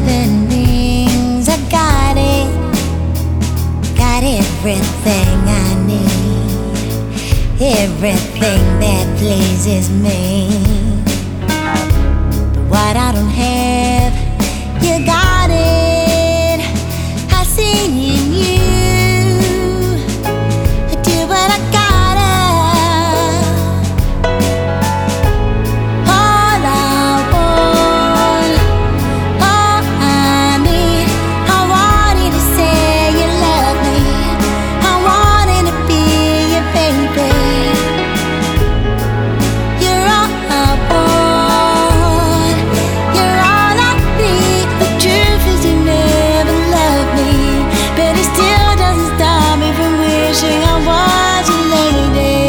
diamond rings. I got it, got everything I need, everything that pleases me. But what I don't have, you got it. I see in you. I do what I gotta. All I want, all I need. I want you to say you love me. I want it to be your baby. You're all I want. You're all I need. The truth is you never loved me, but it still doesn't stop me from wishing I was your lady.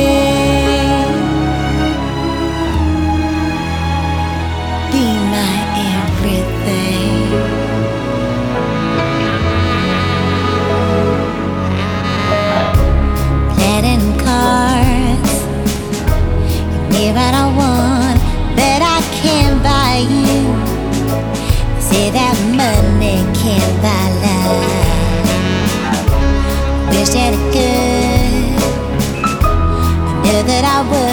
Be my everything. Platinum cards, give me what I want, but I can't buy you. Say that money can't buy love. Wish that it could. I knew that I would.